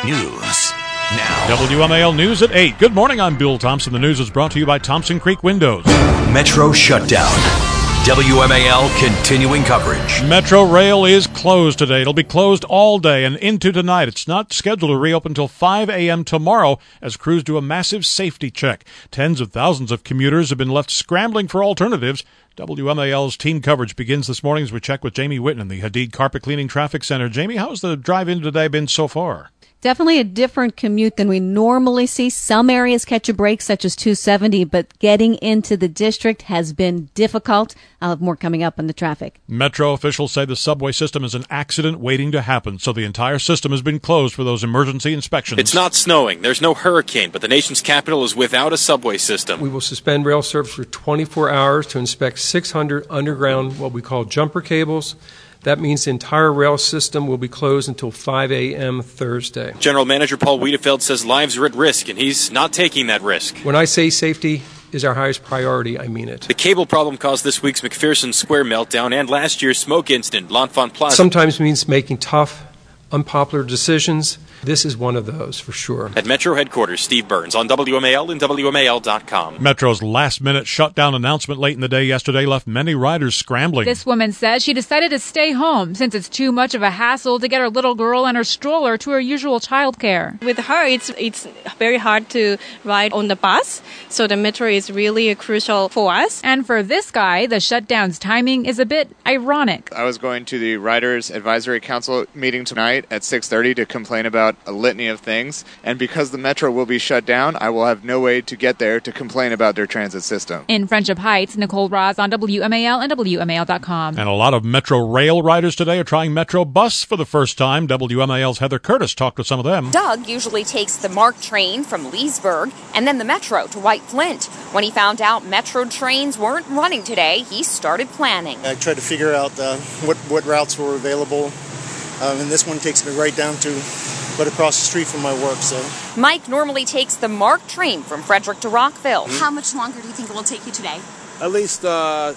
News now. WMAL News at 8. Good morning, I'm Bill Thompson. The news is brought to you by Thompson Creek Windows. Metro shutdown. WMAL continuing coverage. Metro Rail is closed today. It'll be closed all day and into tonight. It's not scheduled to reopen until 5 a.m. tomorrow as crews do a massive safety check. Tens of thousands of commuters have been left scrambling for alternatives. WMAL's team coverage begins this morning as we check with Jamie Whitten in the Hadid Carpet Cleaning Traffic Center. Jamie, how's the drive-in today been so far? Definitely a different commute than we normally see. Some areas catch a break, such as 270, but getting into the district has been difficult. I'll have more coming up on the traffic. Metro officials say the subway system is an accident waiting to happen, so the entire system has been closed for those emergency inspections. It's not snowing. There's no hurricane, but the nation's capital is without a subway system. We will suspend rail service for 24 hours to inspect 600 underground, what we call jumper cables. That means the entire rail system will be closed until 5 a.m. Thursday. General Manager Paul Wiedefeld says lives are at risk, and he's not taking that risk. When I say safety is our highest priority, I mean it. The cable problem caused this week's McPherson Square meltdown and last year's smoke incident, L'Enfant Plaza. Sometimes means making tough, unpopular decisions. This is one of those, for sure. At Metro headquarters, Steve Burns on WMAL and WMAL.com. Metro's last-minute shutdown announcement late in the day yesterday left many riders scrambling. This woman says she decided to stay home since it's too much of a hassle to get her little girl and her stroller to her usual childcare. With her, it's very hard to ride on the bus, so the Metro is really crucial for us. And for this guy, the shutdown's timing is a bit ironic. I was going to the Riders Advisory Council meeting tonight at 6:30 to complain about a litany of things, and because the Metro will be shut down, I will have no way to get there to complain about their transit system. In Friendship Heights, Nicole Roz on WMAL and WMAL.com. And a lot of Metro Rail riders today are trying Metro Bus for the first time. WMAL's Heather Curtis talked with some of them. Doug usually takes the MARC train from Leesburg and then the Metro to White Flint. When he found out Metro trains weren't running today, he started planning. I tried to figure out what routes were available, and this one takes me right down to across the street from my work. So Mike normally takes the MARC train from Frederick to Rockville. How much longer do you think it will take you today? At least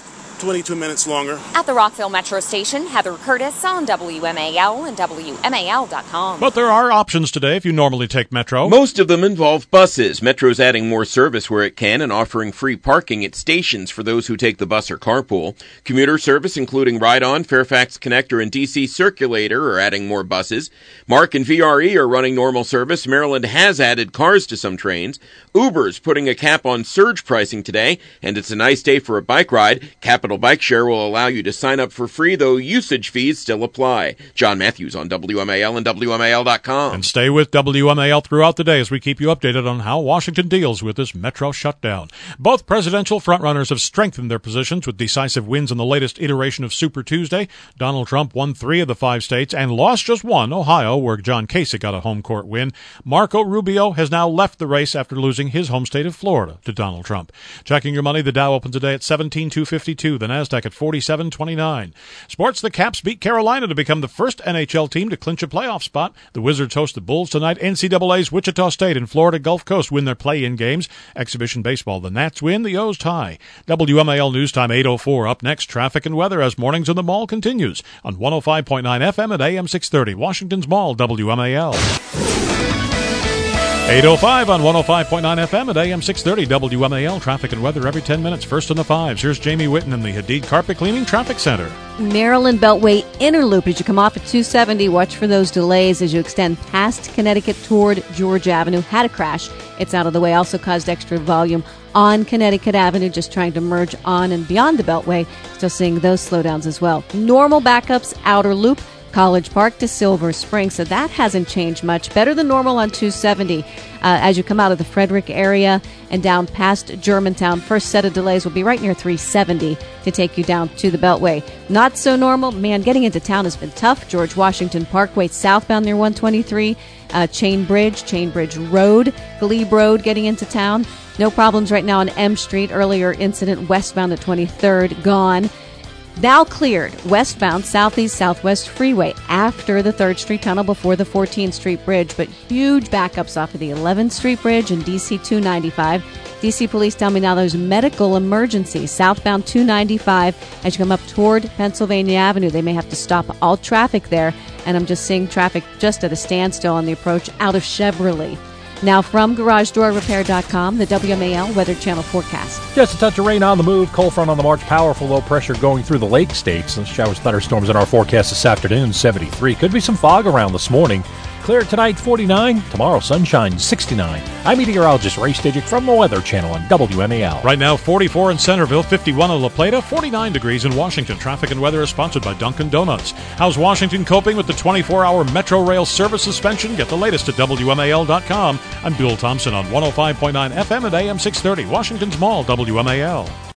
22 minutes longer. At the Rockville Metro Station, Heather Curtis on WMAL and WMAL.com. But there are options today if you normally take Metro. Most of them involve buses. Metro's adding more service where it can and offering free parking at stations for those who take the bus or carpool. Commuter service, including Ride-On, Fairfax Connector, and DC Circulator, are adding more buses. MARC and VRE are running normal service. Maryland has added cars to some trains. Uber's putting a cap on surge pricing today, and it's a nice day for a bike ride. Capital Bike Share will allow you to sign up for free, though usage fees still apply. John Matthews on WMAL and WMAL.com. And stay with WMAL throughout the day as we keep you updated on how Washington deals with this Metro shutdown. Both presidential frontrunners have strengthened their positions with decisive wins in the latest iteration of Super Tuesday. Donald Trump won 3 of the 5 states and lost just 1, Ohio, where John Kasich got a home court win. Marco Rubio has now left the race after losing his home state of Florida to Donald Trump. Checking your money, the Dow opens today at 17,252. The NASDAQ at 47.29. Sports, the Caps beat Carolina to become the first NHL team to clinch a playoff spot. The Wizards host the Bulls tonight. NCAA's Wichita State and Florida Gulf Coast win their play-in games. Exhibition baseball, the Nats win, the O's tie. WMAL News Time 8:04. Up next, traffic and weather as Mornings in the Mall continues on 105.9 FM at AM 630. Washington's Mall, WMAL. 8:05 on 105.9 FM at AM 630 WMAL. Traffic and weather every 10 minutes. First in the 5s. Here's Jamie Whitten in the Hadid Carpet Cleaning Traffic Center. Maryland Beltway inner loop as you come off at 270. Watch for those delays as you extend past Connecticut toward George Avenue. Had a crash. It's out of the way. Also caused extra volume on Connecticut Avenue, just trying to merge on and beyond the Beltway. Still seeing those slowdowns as well. Normal backups, outer loop. College Park to Silver Spring, so that hasn't changed much. Better than normal on 270 as you come out of the Frederick area and down past Germantown. First set of delays will be right near 370 to take you down to the Beltway. Not so normal. Man, getting into town has been tough. George Washington Parkway southbound near 123, Chain Bridge Road, Glebe Road getting into town. No problems right now on M Street. Earlier incident westbound at 23rd, gone. Now cleared westbound Southeast-Southwest Freeway after the 3rd Street Tunnel before the 14th Street Bridge, but huge backups off of the 11th Street Bridge and DC 295. DC police tell me now there's medical emergency southbound 295 as you come up toward Pennsylvania Avenue. They may have to stop all traffic there and I'm just seeing traffic just at a standstill on the approach out of Cheverly. Now from GarageDoorRepair.com, the WMAL Weather Channel forecast. Just a touch of rain on the move. Cold front on the march. Powerful low pressure going through the lake states. Some showers, thunderstorms in our forecast this afternoon, 73. Could be some fog around this morning. Clear tonight, 49. Tomorrow, sunshine, 69. I'm meteorologist Ray Stajic from the Weather Channel on WMAL. Right now, 44 in Centerville, 51 in La Plata, 49 degrees in Washington. Traffic and weather is sponsored by Dunkin' Donuts. How's Washington coping with the 24-hour Metro Rail service suspension? Get the latest at WMAL.com. I'm Bill Thompson on 105.9 FM at AM 630, Washington's Mall, WMAL.